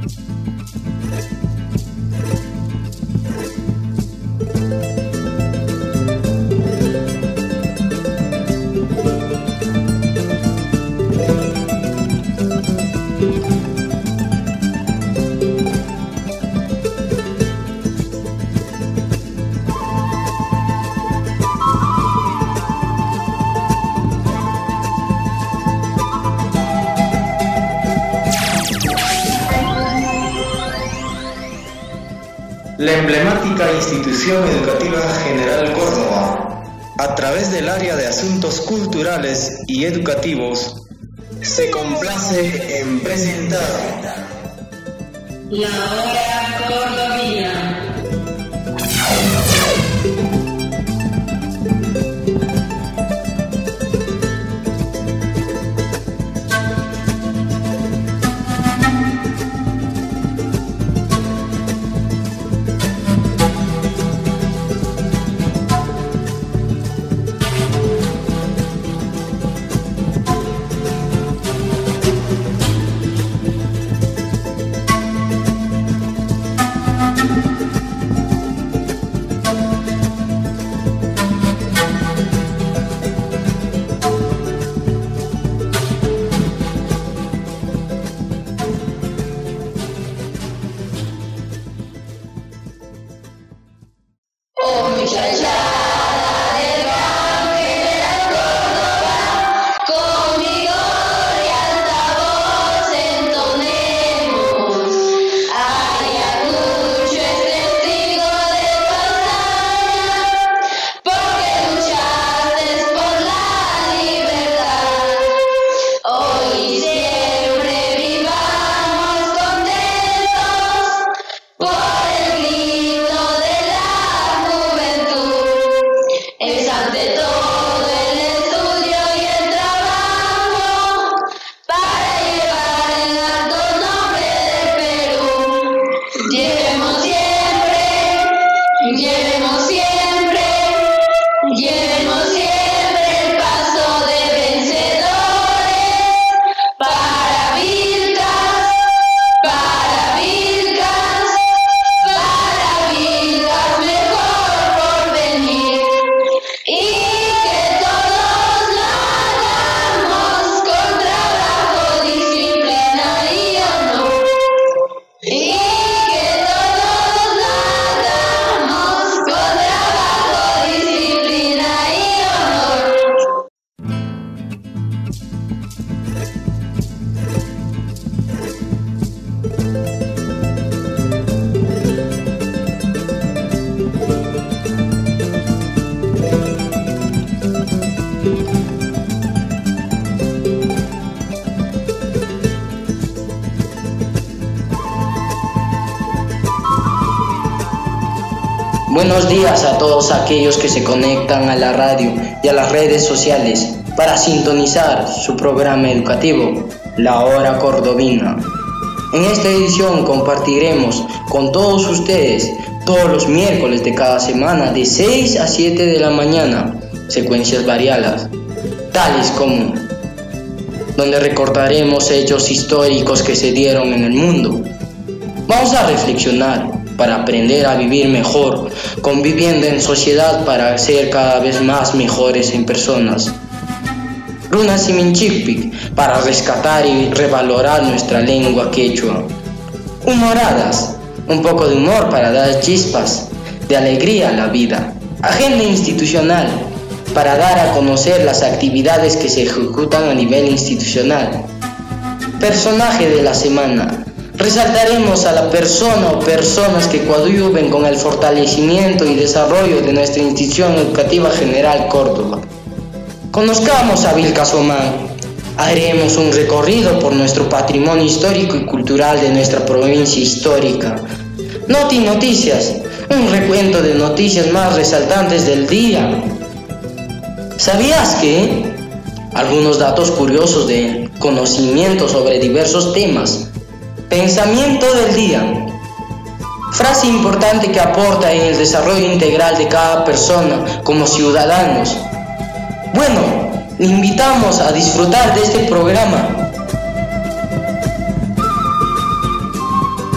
La emblemática Institución Educativa General Córdoba, a través del área de Asuntos Culturales y Educativos, se complace en presentar La Hora Cordobina. Buenos días a todos aquellos que se conectan a la radio y a las redes sociales para sintonizar su programa educativo, La Hora Cordobina. En esta edición compartiremos con todos ustedes todos los miércoles de cada semana de 6 a 7 de la mañana, secuencias variadas, tales como donde recordaremos hechos históricos que se dieron en el mundo. Vamos a reflexionar para aprender a vivir mejor, conviviendo en sociedad para ser cada vez más mejores en personas. Runa Siminchikpik, para rescatar y revalorar nuestra lengua quechua. Humoradas, un poco de humor para dar chispas de alegría a la vida. Agenda institucional, para dar a conocer las actividades que se ejecutan a nivel institucional. Personaje de la semana. Resaltaremos a la persona o personas que coadyuven con el fortalecimiento y desarrollo de nuestra Institución Educativa General Córdoba. Conozcamos a Vilca Somán. Haremos un recorrido por nuestro patrimonio histórico y cultural de nuestra provincia histórica. Noti Noticias, un recuento de noticias más resaltantes del día. ¿Sabías que? Algunos datos curiosos de conocimiento sobre diversos temas. Pensamiento del día. Frase importante que aporta en el desarrollo integral de cada persona como ciudadanos. Bueno, le invitamos a disfrutar de este programa.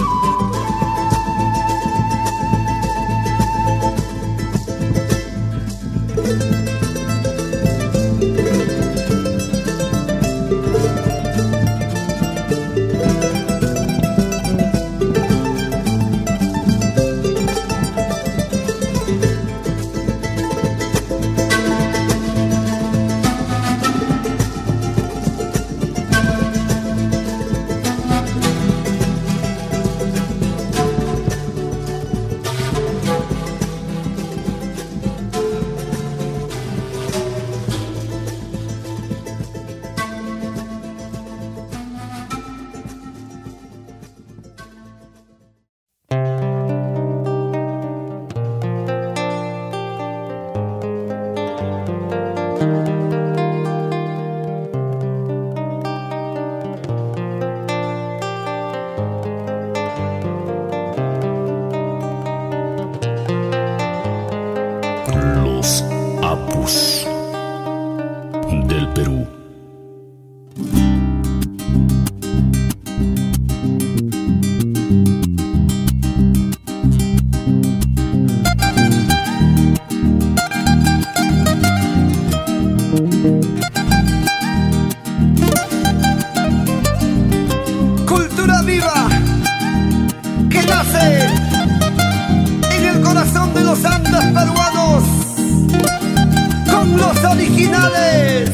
cultura viva que nace en el corazón de los Andes peruanos con los originales,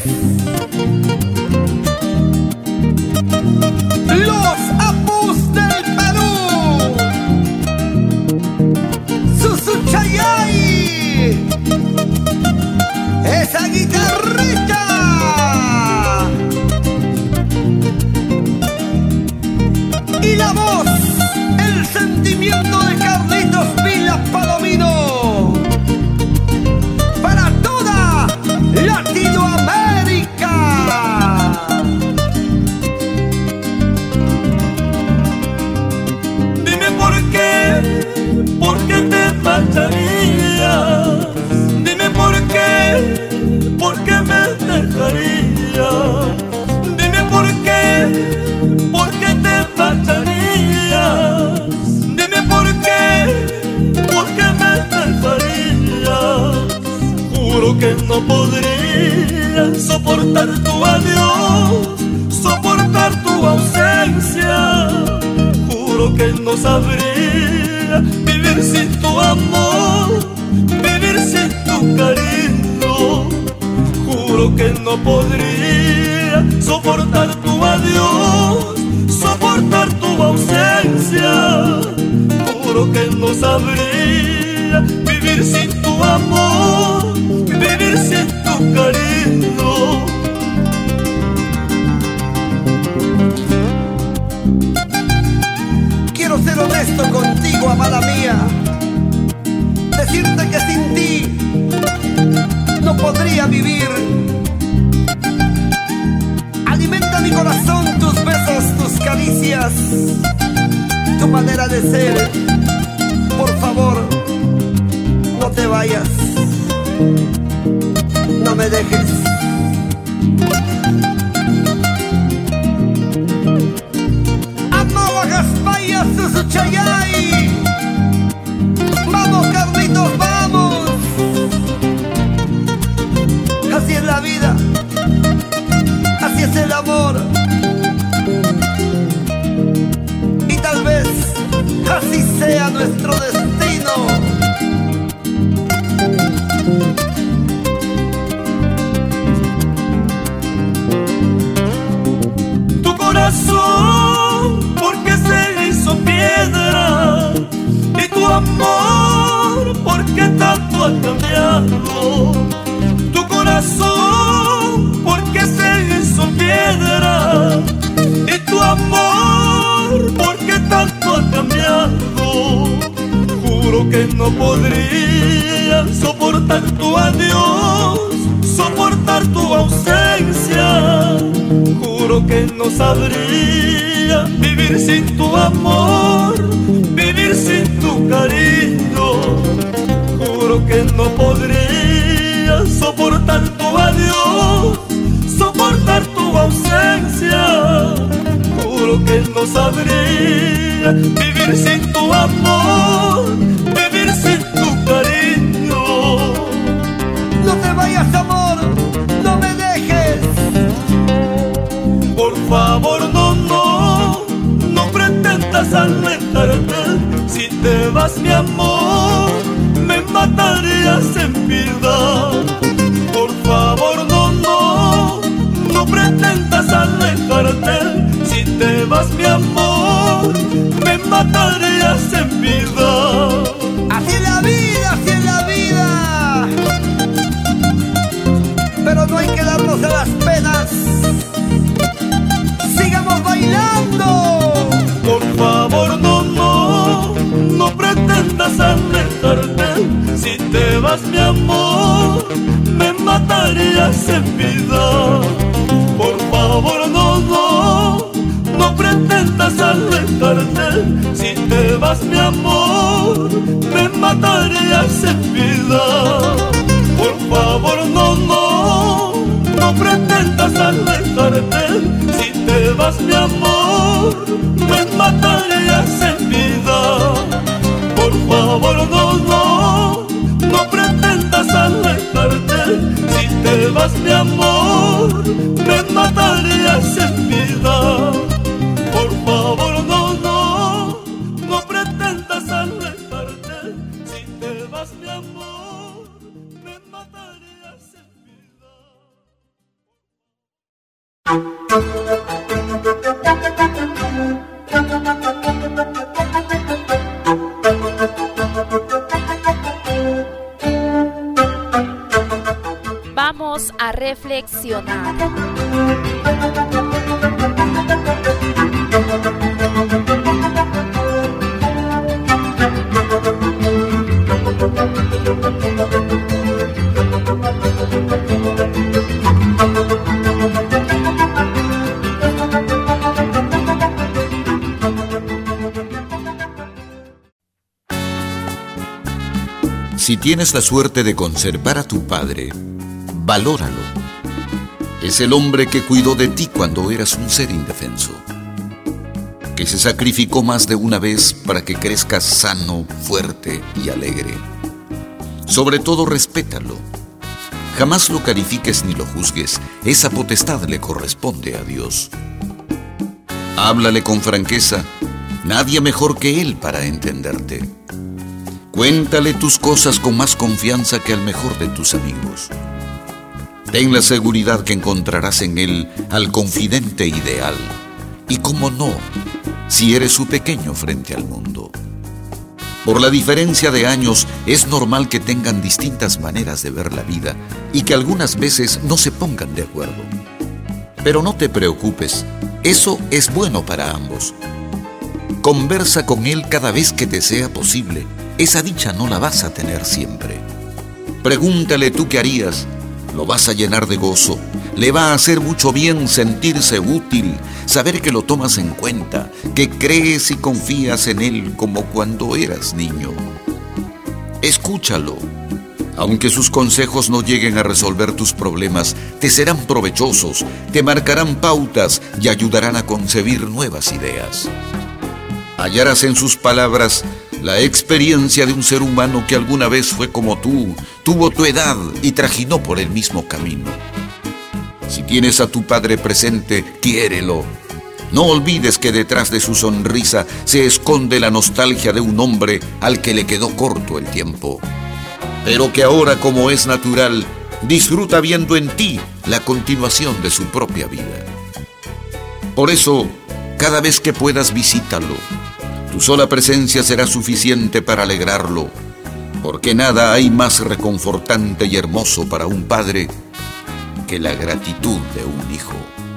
los Apus del Perú, Susuchayay, esa guitarrita. Y la voz, el sentimiento de Carlitos Vila Palomino para toda Latinoamérica. Dime por qué te marcharías. Dime por qué me dejarías. Dime por qué te marcharías. Dime por qué me dejarías. Juro que no podría soportar tu adiós, soportar tu ausencia. Juro que no sabría vivir sin tu amor, vivir sin tu cariño. Juro que no podría soportar tu adiós, soportar tu ausencia. Juro que no sabría vivir sin tu amor, vivir sin tu cariño. Quiero ser honesto contigo, amada mía, decirte que sin ti no podría vivir. Alimenta mi corazón tus besos, tus caricias, tu manera de ser. Por favor, no te vayas, no me dejes. Amahuagaspaya, Susuchayay. Vamos, Carlitos, vamos. Así es la vida, así es el amor. Y tal vez así sea nuestro destino. Tu corazón, porque se hizo piedra, y tu amor, porque tanto ha cambiado. Tu corazón, porque se hizo piedra, y tu amor, porque tanto ha cambiado. Juro que no podría soportar tu adiós, soportar tu ausencia. Juro que no sabría vivir sin tu amor, vivir sin tu cariño. Juro que no podría soportar tu adiós, soportar tu ausencia. Juro que no sabría vivir sin tu amor, vivir sin tu cariño. No te vayas, amor, no me dejes. Por favor, no pretendas alejarte. Si te vas, mi amor, me matarías en vida. Por favor, no pretendas alejarte. Si te vas, mi amor, me matarías en vida. Así es la vida, así es la vida. Pero no hay que darnos a las penas. Sigamos bailando. Por favor, no pretendas alejarte. Si te vas, mi amor, me matarías en vida. Por favor, no pretendas alejarte. Si te vas, mi amor, me matarías en vida. Por favor, no pretendas alejarte. Si te vas, mi amor, me matarías en vida. Por favor, no pretendas alejarte. Si te vas, mi amor, me matarías en vida. Por favor. reflexionar. Si tienes la suerte de conservar a tu padre, valóralo. Es el hombre que cuidó de ti cuando eras un ser indefenso, que se sacrificó más de una vez para que crezcas sano, fuerte y alegre. Sobre todo, respétalo. Jamás lo califiques ni lo juzgues. Esa potestad le corresponde a Dios. Háblale con franqueza. Nadie mejor que Él para entenderte. Cuéntale tus cosas con más confianza que al mejor de tus amigos. Ten la seguridad que encontrarás en Él al confidente ideal. Y cómo no, si eres su pequeño frente al mundo. Por la diferencia de años, es normal que tengan distintas maneras de ver la vida y que algunas veces no se pongan de acuerdo. Pero no te preocupes, eso es bueno para ambos. Conversa con Él cada vez que te sea posible. Esa dicha no la vas a tener siempre. Pregúntale tú qué harías. Lo vas a llenar de gozo. Le va a hacer mucho bien sentirse útil, saber que lo tomas en cuenta, que crees y confías en Él como cuando eras niño. Escúchalo. Aunque sus consejos no lleguen a resolver tus problemas, te serán provechosos, te marcarán pautas y ayudarán a concebir nuevas ideas. Hallarás en sus palabras la experiencia de un ser humano que alguna vez fue como tú, tuvo tu edad y trajinó por el mismo camino. Si tienes a tu padre presente, quiérelo. No olvides que detrás de su sonrisa se esconde la nostalgia de un hombre al que le quedó corto el tiempo, pero que ahora, como es natural, disfruta viendo en ti la continuación de su propia vida. Por eso, cada vez que puedas, visítalo. Tu sola presencia será suficiente para alegrarlo, porque nada hay más reconfortante y hermoso para un padre que la gratitud de un hijo.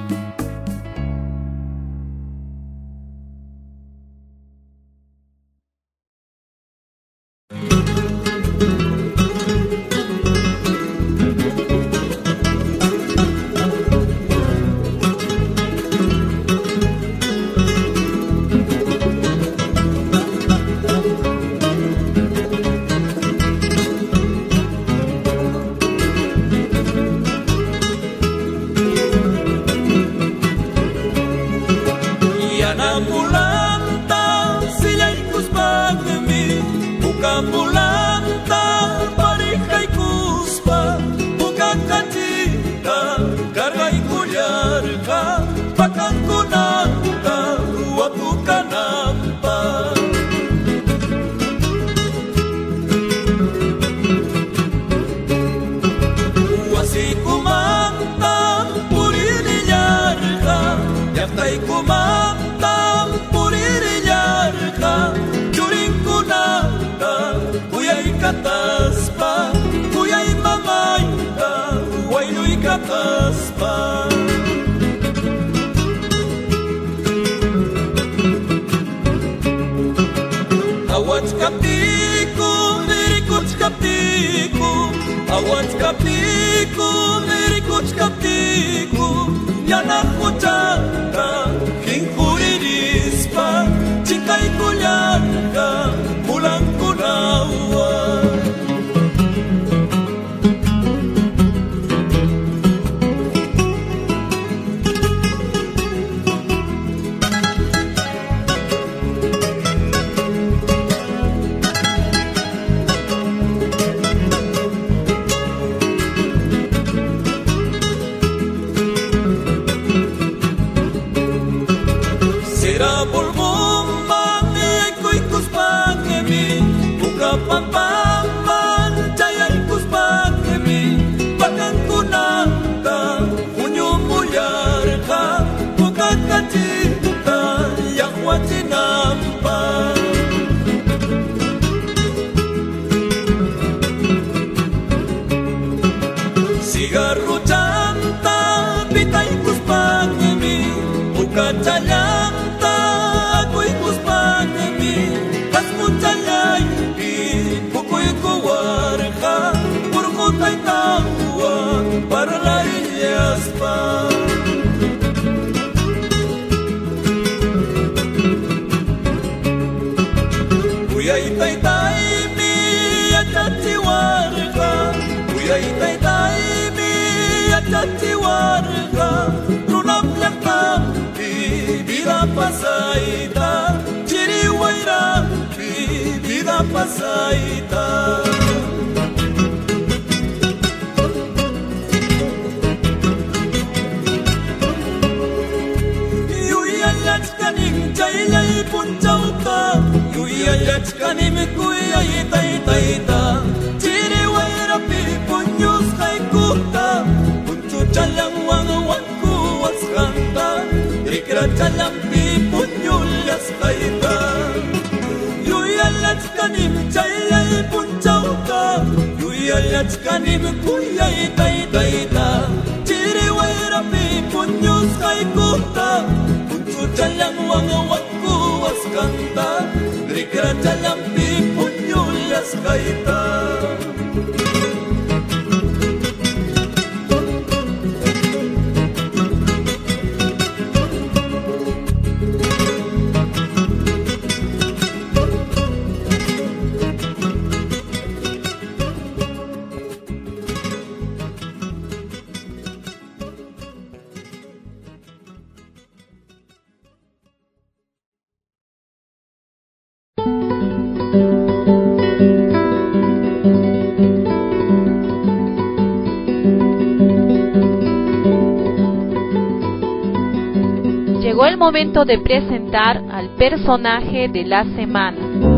Ambulanta, pareja y cuspa, buka katita, carga y cuyarca, pacanconanta, huapucanampa. Huasikumanta, purinillarca, yaftaikumanta, purinillarca, yurinkunanta, kataspa, kuyay mamayta, wayluy kataspa. Awats kapiku, nirikuts kapiku, awats kapiku, nirikuts kapiku, yanakuchaka, hinkuririspa, chikay kulyarka, pulang kunawa. Será bulbumba, ikuikus pangemi, buka pampampan, jayaikus pangemi, pakankunanta, unyumuyarka, buka kacita, yakwatinampa. Cigarro Uyay taytay mi atatiwarga, uyay taytay mi atatiwarga, runap lakta vida pasaita, chiriwaira vida pasaita. Chaylay punchauta, yuyayach kanim kuyay taytayta, chiriwayra pi punyus kaykuta, punchu chalang wangawangku waskanta, rikra chalang pi punyulyas kayta. Yuyayach kanim chaylay punchauta, yuyayach kanim kuyay taytayta, chiriwayra pi punyus kaykuta, chalang wangawangku waskanta, rikra chalang pi punyulyas kayta. Llegó el momento de presentar al personaje de la semana.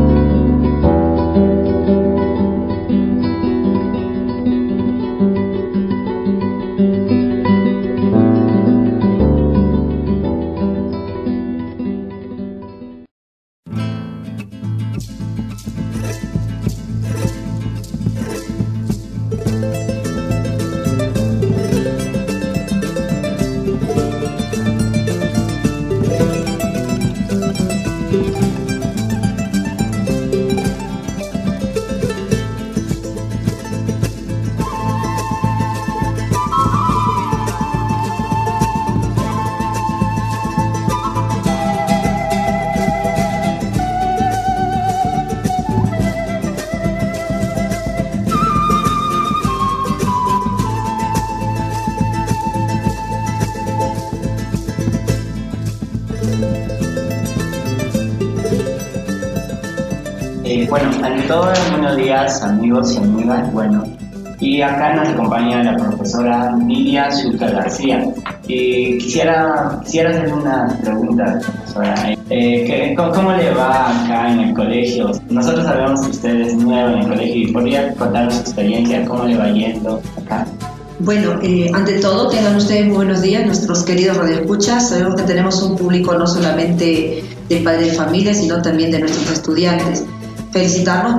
Bueno, ante todo, buenos días amigos y amigas. Bueno, y acá nos acompaña la profesora Lidia Zucca García. Quisiera hacerle unas preguntas, profesora. ¿Cómo le va acá en el colegio? Nosotros sabemos que usted es nueva en el colegio y podría contarnos su experiencia, cómo le va yendo acá. Bueno, ante todo, tengan ustedes muy buenos días, nuestros queridos radioescuchas. Sabemos que tenemos un público no solamente de padres de familia, sino también de nuestros estudiantes. Felicitarnos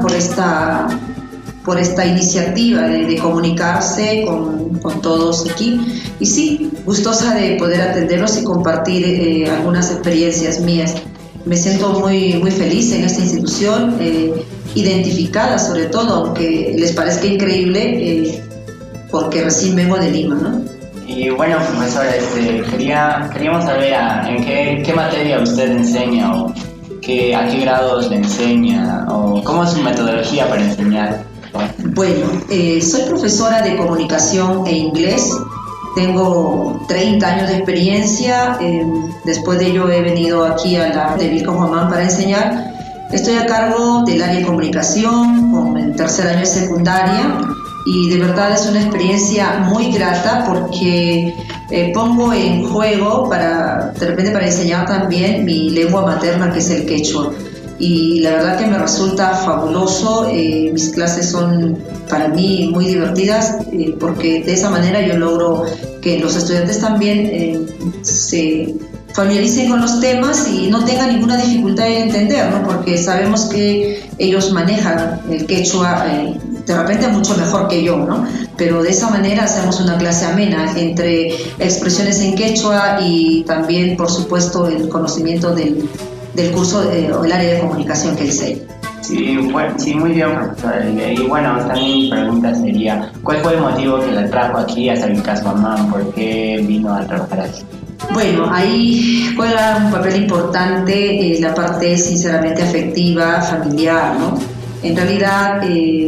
por esta iniciativa de comunicarse con todos aquí. Y sí, gustosa de poder atenderlos y compartir algunas experiencias mías. Me siento muy, muy feliz en esta institución, identificada sobre todo, aunque les parezca increíble, porque recién vengo de Lima, ¿no? Y bueno, profesora, queríamos saber en qué materia usted enseña o a qué grados le enseña o cómo es su metodología para enseñar. Bueno, soy profesora de comunicación e inglés. Tengo 30 años de experiencia. Después de ello he venido aquí a la de Virgen Juamán para enseñar. Estoy a cargo del área de comunicación con el tercer año de secundaria. Y de verdad es una experiencia muy grata porque pongo en juego de repente para enseñar también mi lengua materna, que es el quechua. Y la verdad que me resulta fabuloso. Mis clases son para mí muy divertidas porque de esa manera yo logro que los estudiantes también se familiaricen con los temas y no tengan ninguna dificultad en entender, ¿no? Porque sabemos que ellos manejan el quechua de repente mucho mejor que yo, ¿no? Pero de esa manera hacemos una clase amena entre expresiones en quechua y también, por supuesto, el conocimiento del curso o el área de comunicación que enseño. Sí, bueno, sí, muy bien, profesora. Y bueno, también mi pregunta sería, ¿cuál fue el motivo que la trajo aquí a San Lucas Mamán? ¿Por qué vino a trabajar aquí? Bueno, ahí juega un papel importante la parte sinceramente afectiva, familiar, ¿no? En realidad,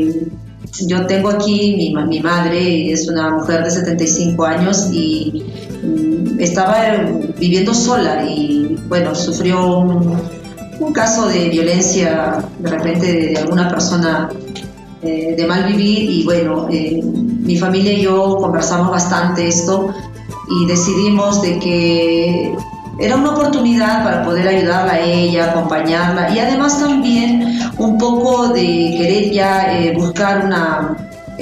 yo tengo aquí mi madre, es una mujer de 75 años y estaba viviendo sola y, bueno, sufrió un caso de violencia de repente de alguna persona de mal vivir y, bueno, mi familia y yo conversamos bastante esto y decidimos de que era una oportunidad para poder ayudarla a ella, acompañarla y además también un poco de querer ya buscar una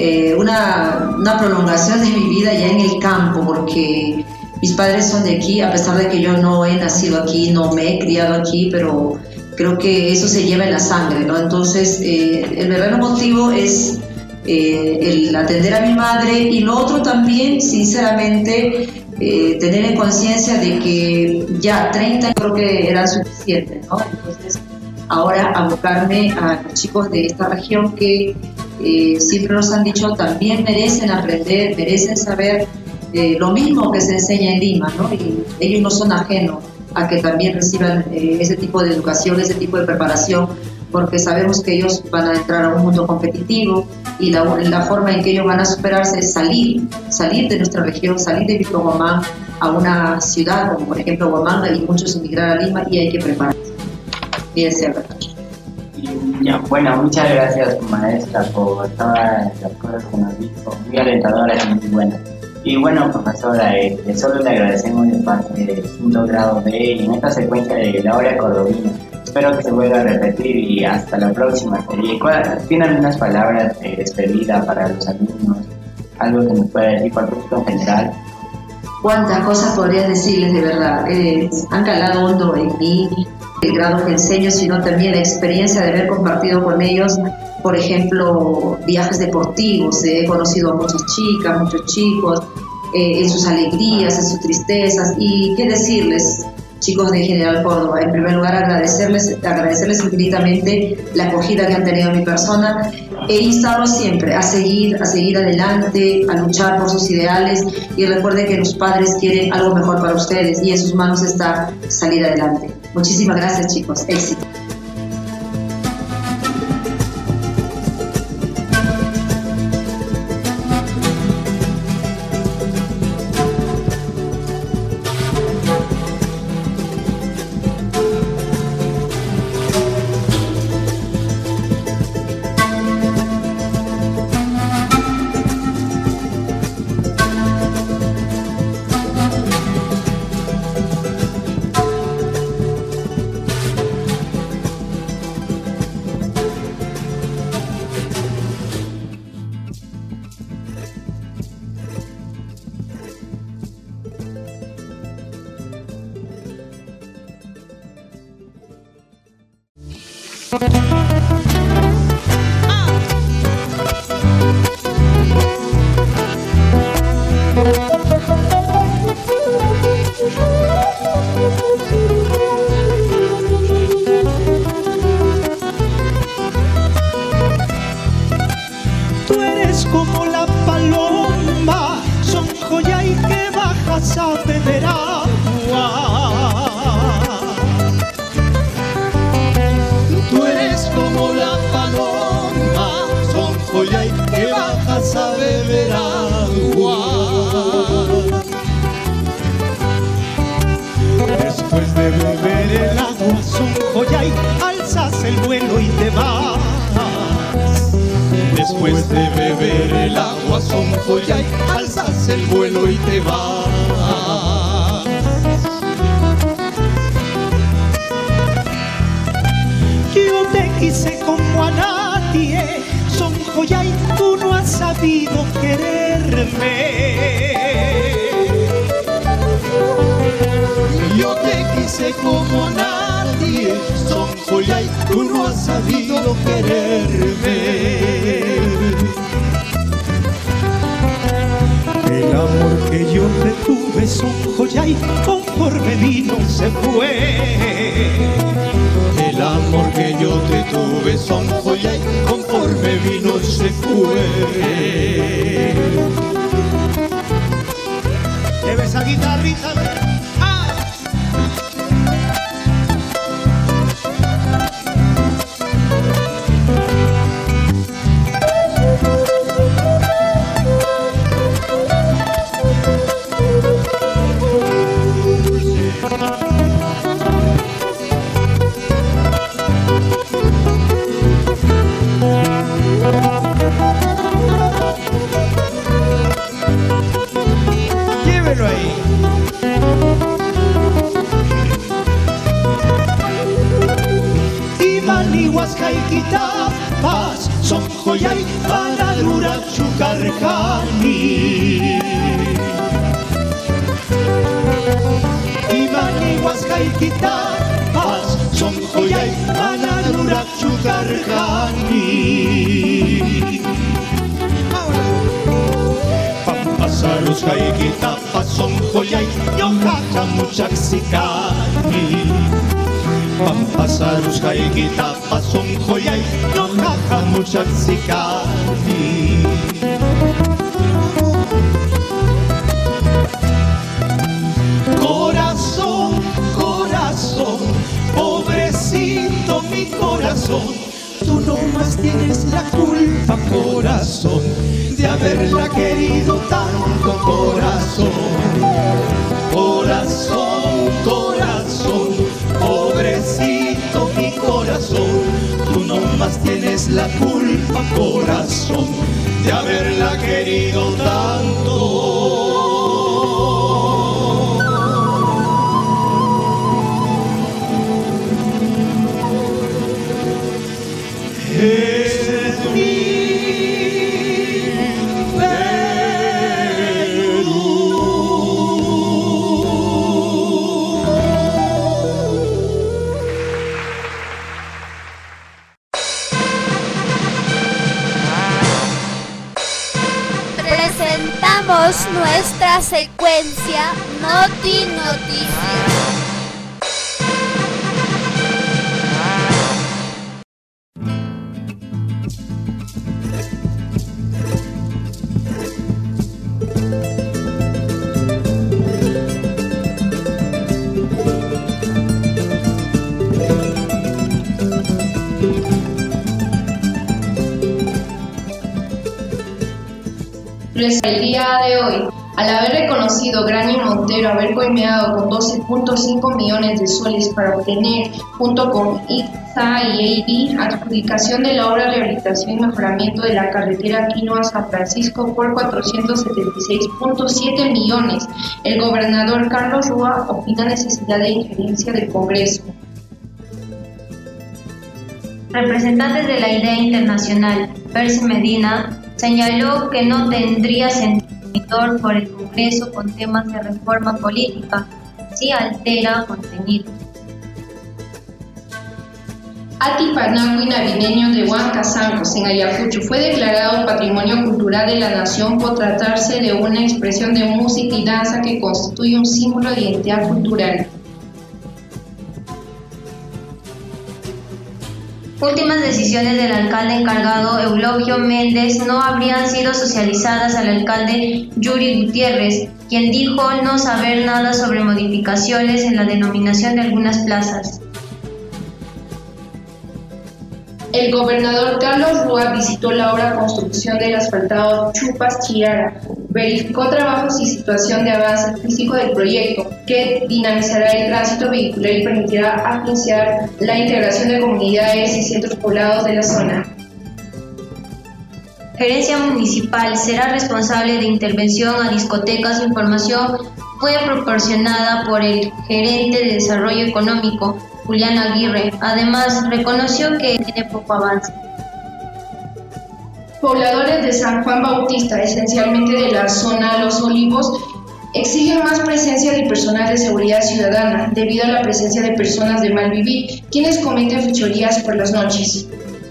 prolongación de mi vida ya en el campo, porque mis padres son de aquí, a pesar de que yo no he nacido aquí, no me he criado aquí, pero creo que eso se lleva en la sangre, ¿no? Entonces, el verdadero motivo es el atender a mi madre y lo otro también, sinceramente, tener en conciencia de que ya 30 creo que eran suficientes, ¿no? Entonces, ahora abocarme a los chicos de esta región que siempre nos han dicho también merecen aprender, merecen saber lo mismo que se enseña en Lima, ¿no? Y ellos no son ajenos a que también reciban ese tipo de educación, ese tipo de preparación, porque sabemos que ellos van a entrar a un mundo competitivo y la forma en que ellos van a superarse es salir de nuestra región, salir de Víctor Guamán a una ciudad como por ejemplo Huamanga y muchos emigrar a Lima y hay que prepararse. Bien, cierto. Ya, bueno, muchas gracias maestra por todas las cosas que nos dijo, muy alentadoras y muy buenas. Y bueno, profesora, solo le agradecemos de parte del quinto grado B y en esta secuencia de la hora cordobina. Espero que se vuelva a repetir y hasta la próxima. ¿Tiene algunas palabras de despedida para los alumnos? Algo que nos pueda decir para el público en general. Cuántas cosas podría decirles de verdad. Han calado hondo en mí, el grado que enseño, sino también la experiencia de haber compartido con ellos, por ejemplo, viajes deportivos. He conocido a muchas chicas, muchos chicos, en sus alegrías, en sus tristezas. Y qué decirles, chicos de General Córdoba, en primer lugar agradecerles infinitamente la acogida que han tenido a mi persona e instarlos siempre a seguir adelante, a luchar por sus ideales y recuerden que los padres quieren algo mejor para ustedes y en sus manos está salir adelante. Muchísimas gracias, chicos, éxito. Tú eres como la paloma, son joya y que bajas a beber agua. Tú eres como la paloma, son joya y que bajas a beber agua. Después de beber el agua, son joya y alzas el vuelo y te vas. Después de beber el agua, son joya y alzas el vuelo y te vas. Yo te quise como a nadie, son joya y tú no has sabido quererme. Yo te quise como nadie, son joya y tú no has sabido quererme. El amor que yo te tuve son joya y conforme vino se fue. El amor que yo te tuve son joya y conforme vino se fue. Debe esa guitarrita. ¡Ah! Huascaykitapas sonjoyay manarurachu karqani. Imani Huascaykitapas sonjoyay manarurachu karqani. Pampasarus haykitapas sonjoyay ñoqaqa muchaqsikani. Pampasarus haykitapas sonjoyay ñoqaqa muchaqsikani. Corazón, corazón, pobrecito mi corazón, tú no más tienes la culpa, corazón, de haberla querido tanto, corazón. Corazón, corazón, pobrecito mi corazón, tú no más tienes la culpa, corazón, de haberla querido tanto. Es mi Perú. Presentamos nuestra secuencia Noti Noticias. El día de hoy, al haber reconocido Grani Montero haber coimeado con 12.5 millones de soles para obtener, junto con ICSA y EIB, adjudicación de la obra de rehabilitación y mejoramiento de la carretera Quino a San Francisco por 476.7 millones, el gobernador Carlos Rúa opina necesidad de injerencia del Congreso. Representantes de la idea internacional, Percy Medina, señaló que no tendría sentido por el Congreso con temas de reforma política, si altera contenido. Atipanaqui navideño de Huancazancos, en Ayacucho, fue declarado Patrimonio Cultural de la Nación por tratarse de una expresión de música y danza que constituye un símbolo de identidad cultural. Últimas decisiones del alcalde encargado Eulogio Méndez no habrían sido socializadas al alcalde Yuri Gutiérrez, quien dijo no saber nada sobre modificaciones en la denominación de algunas plazas. El gobernador Carlos Rúa visitó la obra construcción del asfaltado Chupas-Chirara, verificó trabajos y situación de avance físico del proyecto, que dinamizará el tránsito vehicular y permitirá agenciar la integración de comunidades y centros poblados de la zona. Gerencia Municipal será responsable de intervención a discotecas. Información fue proporcionada por el gerente de Desarrollo Económico, Julián Aguirre. Además, reconoció que tiene poco avance. Pobladores de San Juan Bautista, esencialmente de la zona Los Olivos, exigen más presencia de personal de seguridad ciudadana debido a la presencia de personas de mal vivir, quienes cometen fechorías por las noches.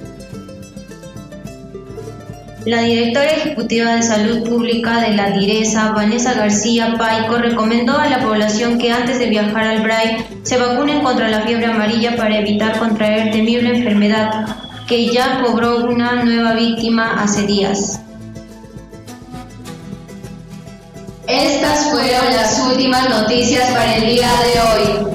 La directora ejecutiva de Salud Pública de la DIRESA, Vanessa García Paico, recomendó a la población que antes de viajar al BRAI se vacunen contra la fiebre amarilla para evitar contraer temible enfermedad que ya cobró una nueva víctima hace días. Estas fueron las últimas noticias para el día de hoy.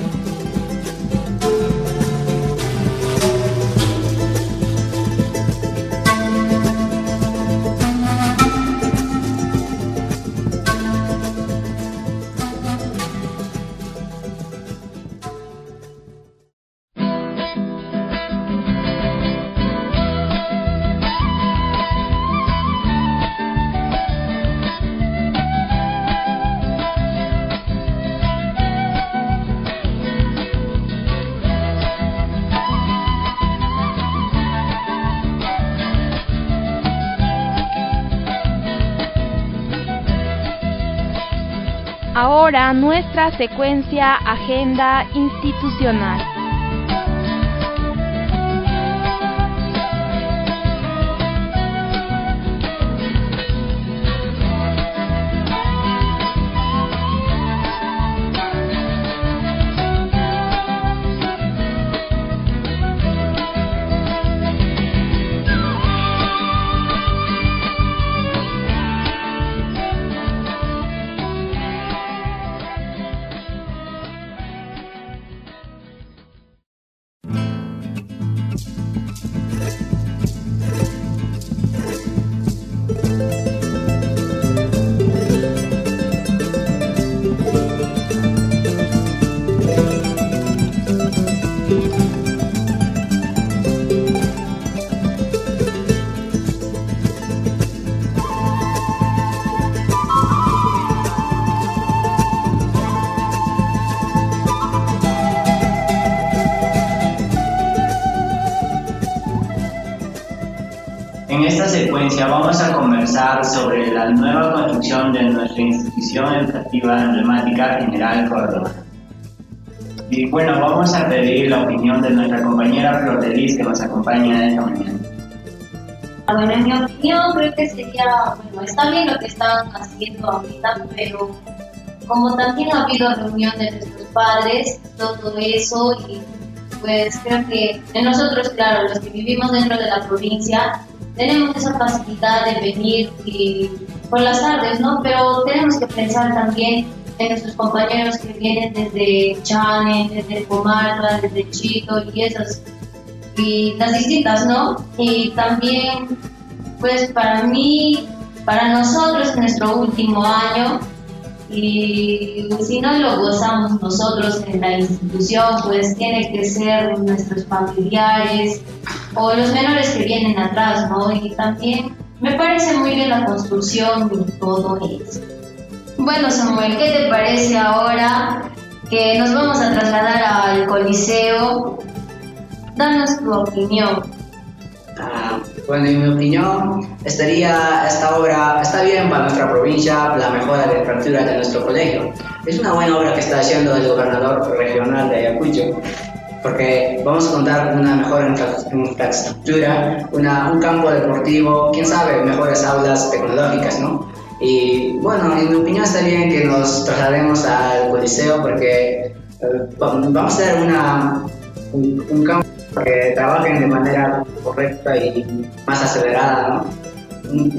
ahora nuestra secuencia Agenda Institucional. En esta secuencia vamos a conversar sobre la nueva construcción de nuestra institución educativa emblemática General Córdoba. Y bueno, vamos a pedir la opinión de nuestra compañera Flor de Lis, que nos acompaña esta mañana. Bueno, en mi opinión creo que sería, está bien lo que están haciendo ahorita, pero como también ha habido reunión de nuestros padres, todo eso, y pues creo que nosotros, claro, los que vivimos dentro de la provincia, tenemos esa facilidad de venir por las tardes, ¿no? Pero tenemos que pensar también en nuestros compañeros que vienen desde Chane, desde Comarca, desde Chito y las distintas, ¿no? Y también, pues para mí, para nosotros es nuestro último año y si no lo gozamos nosotros en la institución, pues tiene que ser nuestros familiares o los menores que vienen atrás, ¿no? Y también me parece muy bien la construcción y todo eso. Bueno, Samuel, ¿qué te parece ahora que nos vamos a trasladar al Coliseo? Danos tu opinión. Bueno, en mi opinión, esta obra está bien para nuestra provincia, la mejora de la infraestructura de nuestro colegio. Es una buena obra que está haciendo el gobernador regional de Ayacucho, porque vamos a contar con una mejor infraestructura, un campo deportivo, quién sabe, mejores aulas tecnológicas, ¿no? Y bueno, en mi opinión está bien que nos traslademos al Coliseo porque vamos a tener un campo que trabajen de manera correcta y más acelerada, ¿no?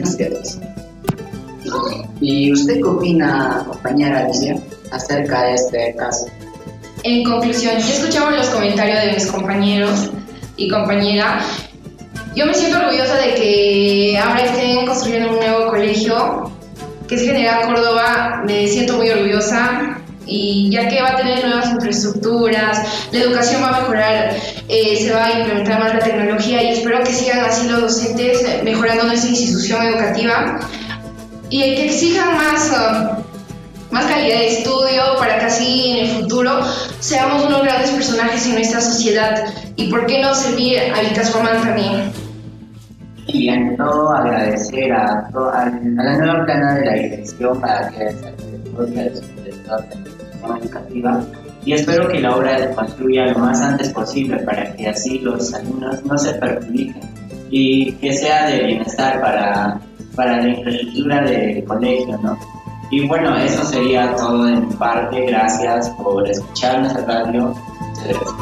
¿Y usted qué opina, compañera Alicia, acerca de este caso? En conclusión, ya escuchamos los comentarios de mis compañeros y compañera. Yo me siento orgullosa de que ahora estén construyendo un nuevo colegio, que es General Córdoba. Me siento muy orgullosa, y ya que va a tener nuevas infraestructuras, la educación va a mejorar, se va a implementar más la tecnología y espero que sigan así los docentes mejorando nuestra institución educativa y que exijan más calidad de estudio para que así en el futuro seamos unos grandes personajes en nuestra sociedad y por qué no servir a Vicashuamán también. Y ante todo agradecer a la nueva plana de la dirección para que de la educativa y espero que la obra se construya lo más antes posible para que así los alumnos no se perjudiquen y que sea de bienestar para la infraestructura del colegio, ¿no? Y bueno, eso sería todo de mi parte. Gracias por escuchar nuestra radio. Muchas gracias.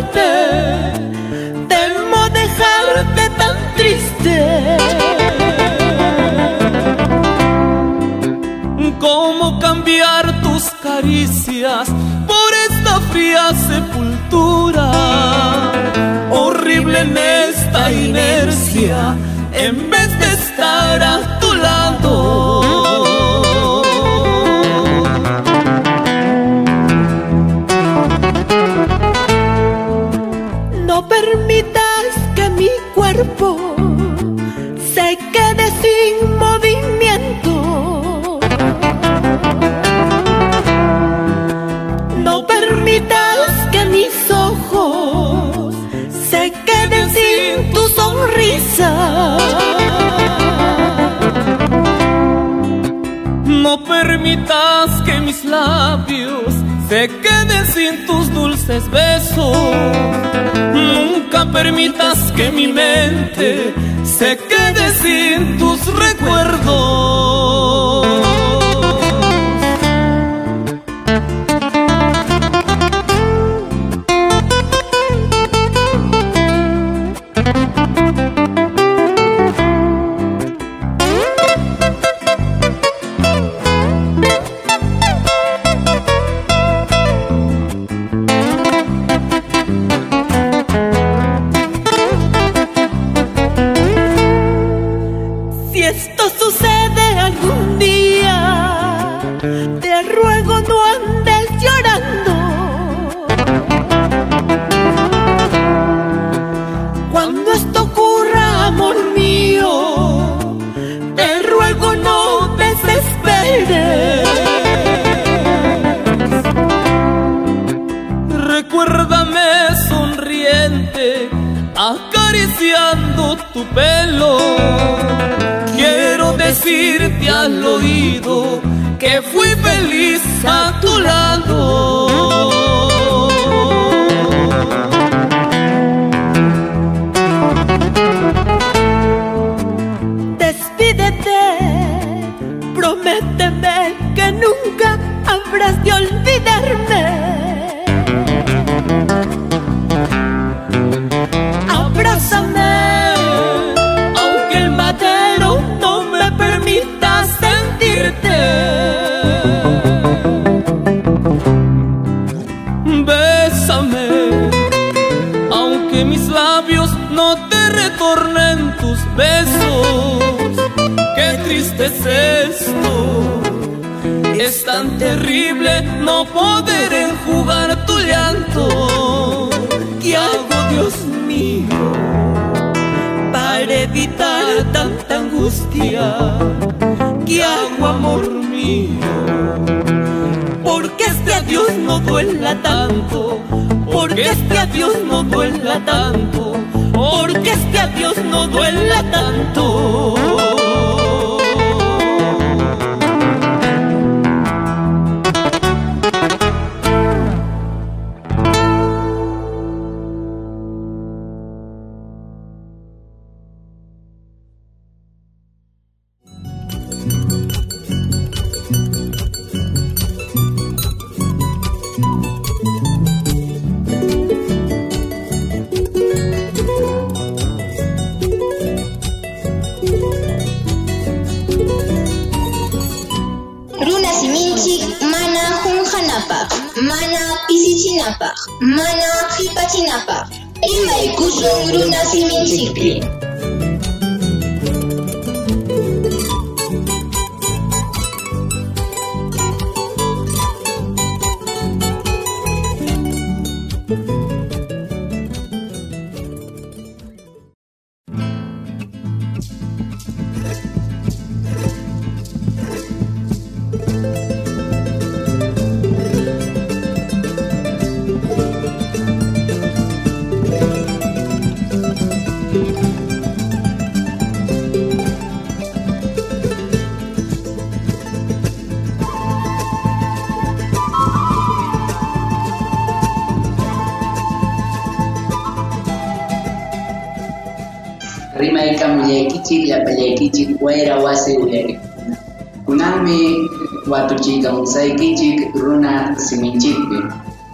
muerte, temo dejarte tan triste. ¿Cómo cambiar tus caricias por esta fría sepultura? Horrible en esta inercia, en vez de estar a tu lado. No permitas que mi cuerpo se quede sin movimiento. No permitas que mis ojos se queden sin tu sonrisa. No permitas que mis labios se queden sin tus dulces besos. Nunca permitas que mi mente se quede sin tus recuerdos. Acariciando tu pelo, quiero decirte al oído que fui feliz a tu lado. Despídete, prométeme que nunca habrás de olvidarme. Abrázame, aunque el madero no me permita sentirte. Bésame, aunque mis labios no te retornen tus besos. Qué triste es esto, es tan terrible no poder enjugar tu llanto. ¿Qué hago, Dios mío, para evitar tanta angustia? ¿Qué hago, amor mío? Porque este adiós no duela tanto, porque este adiós no duela tanto, porque este adiós no duela tanto. Mana hipachinapaq, imaykusun runa siminchikpi. Rimayka mullaykichik llapallaykichik wayra wasi ullari. Kunanmi watuchiykamusaykichik runa siminchikpi.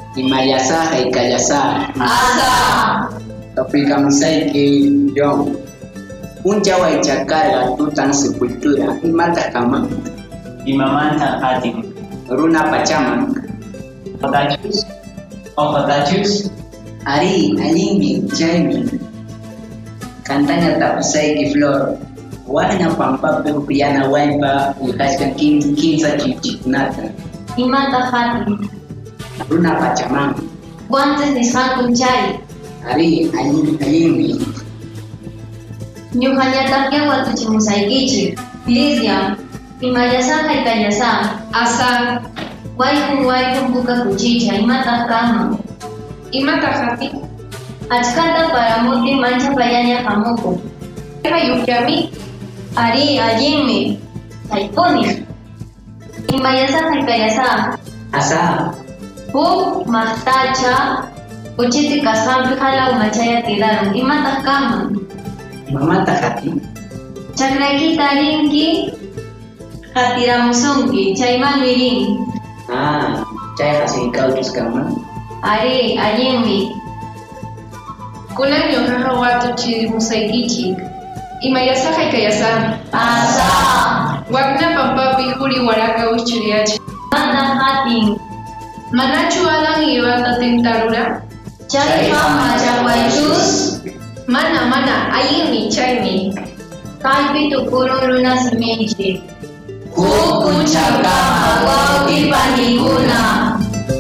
Imayasaja y Kayasaja. Asa. Topicamisai que yo. Un chawa y chacarga tutan sepultura. Y mata kama. Y mamanta hatin. Runa pachaman. Otachus. Ojotachus. Ari, alimi, jaimi. Cantanya tapusai ki flor. Wana pampa pekupiyana waipa. Ukaskan kimsa chichikunata. Y mata hati. Runa pachaman. Guantes de San Kunchay. Ari, alimi. Ñuhanyatakia watuchimusaikichi. Lidia. Imayasaja y Kayasaja. Asa. Waikun buka kuchicha. Y mata kama. Y mata hati. Achkata para muti mancha payaña jamuko. Hayukiami. Ari, ayimi. Taiponi. Imayasaja y Kayasaja. Asa. Puk mahtacha. Uchiti kasampi jala umachaya tiraron. Y mata kama. Mamata hati. Chakrakita rinki. Hatiramusunki. Chayman mirin. Chay hasin kautus kama. Ari, ayimi. Kunan yohaha watu chimusaikichi. Imayasaja y Kayasaja. Asa. Wagna pampapi huri waraka uchiriachi. Mata hatin. Manachu alan ibata tentarura. Chay mama chawaitus. Mana, ayimi, chaymi. Kalpi tukuro luna simenchi. Kukuchakama wauti panikuna.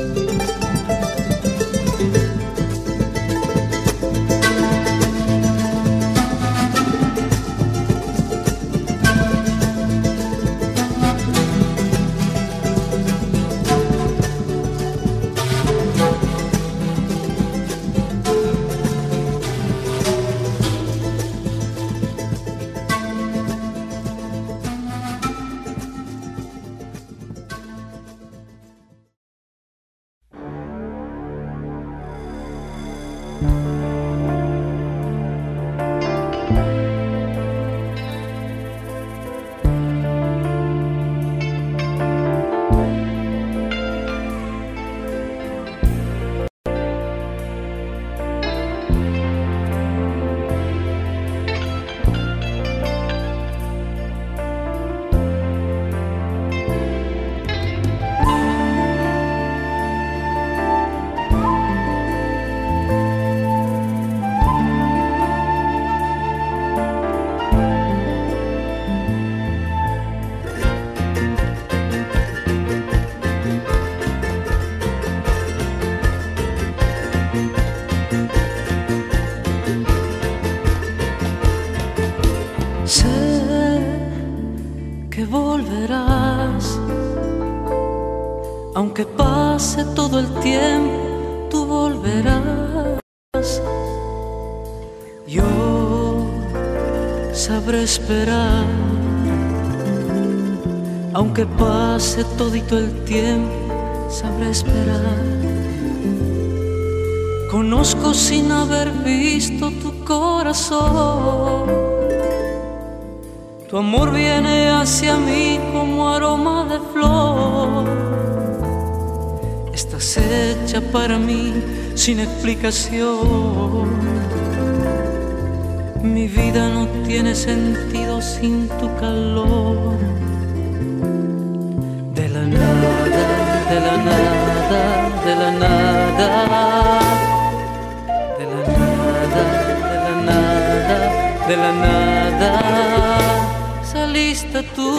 Aunque pase todo el tiempo, tú volverás. Yo sabré esperar. Aunque pase todito el tiempo, sabré esperar. Conozco sin haber visto tu corazón. Tu amor viene hacia mí como aroma de flor. Estás hecha para mí sin explicación. Mi vida no tiene sentido sin tu calor. De la nada, de la nada, de la nada, de la nada, de la nada, de la nada, saliste tú.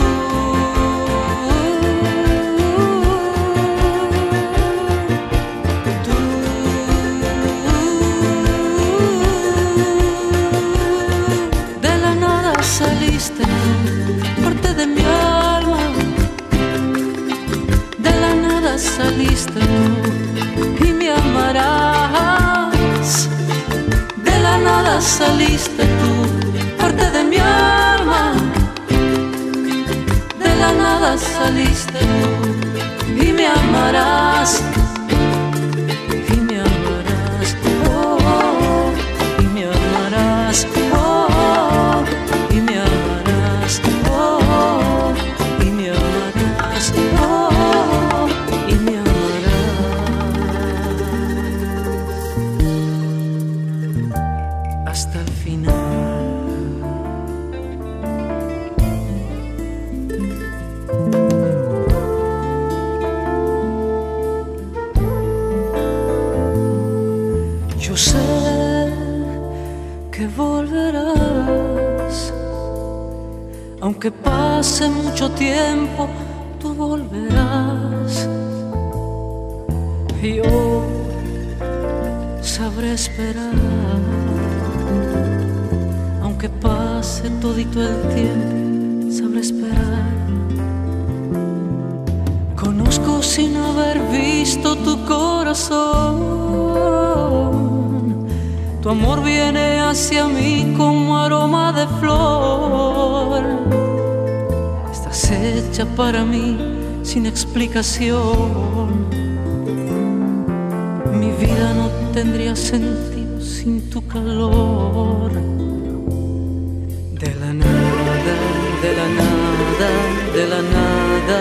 Saliste tú, parte de mi alma. De la nada saliste tú y me amarás. De la nada saliste tú, parte de mi alma. De la nada saliste tú y me amarás. Y me amarás, oh, oh, y me amarás, oh. Y me amarás, oh, y me amarás, oh, y me amarás. Yo sé que volverás, aunque pase mucho tiempo, tú volverás. Y yo sabré esperar, aunque pase todito el tiempo, sabré esperar. Conozco sin haber visto tu corazón, tu amor viene hacia mí como aroma de flor. Estás hecha para mí sin explicación. Mi vida no tendría sentido sin tu calor. De la nada, de la nada, de la nada,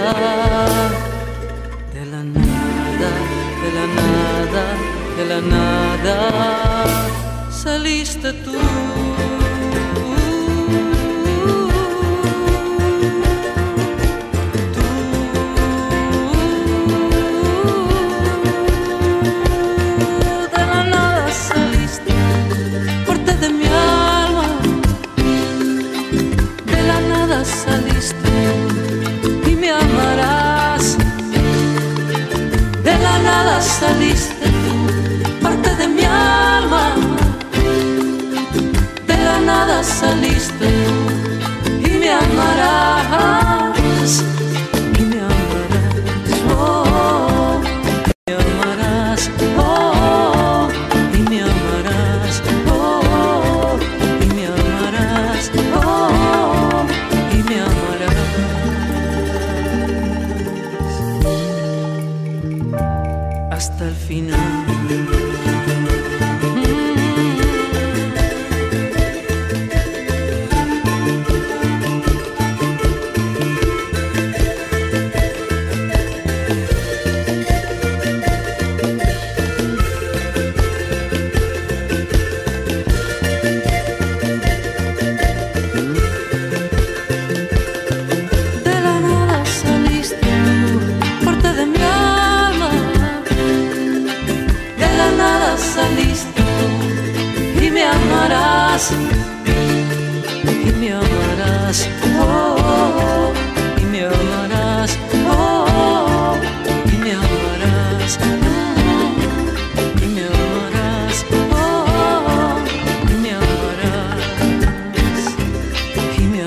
de la nada, de la nada, de la nada, saliste tú. Saliste y me amarás. De la nada saliste tú, parte de mi alma. De la nada saliste tú y me amarás. Y me amarás, oh, me amarás, oh, y me amarás, oh, y me amarás, oh. Hasta el final. Saliste tú y me amarás, y me amarás, oh, y me amarás, oh, y me amarás, y me amarás, oh, y me amarás, y me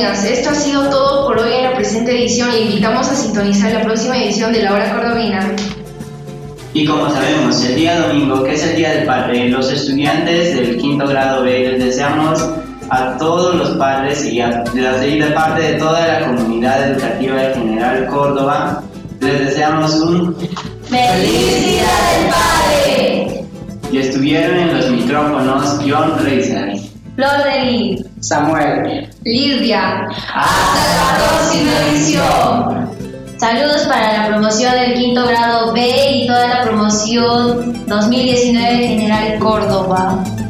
cordovinas, esto ha sido todo por hoy en la presente edición e invitamos a sintonizar la próxima edición de La Hora Cordovina. Y como sabemos, el día domingo, que es el Día del Padre, los estudiantes del quinto grado B les deseamos a todos los padres y de parte de toda la comunidad educativa de General Córdoba, les deseamos un ¡Feliz Día del Padre! Y estuvieron en los micrófonos John Reiser, Flor de Lis, Samuel, Lidia. ¡Hasta la próxima edición! Saludos para la promoción del quinto grado B y toda la promoción 2019 General Córdoba.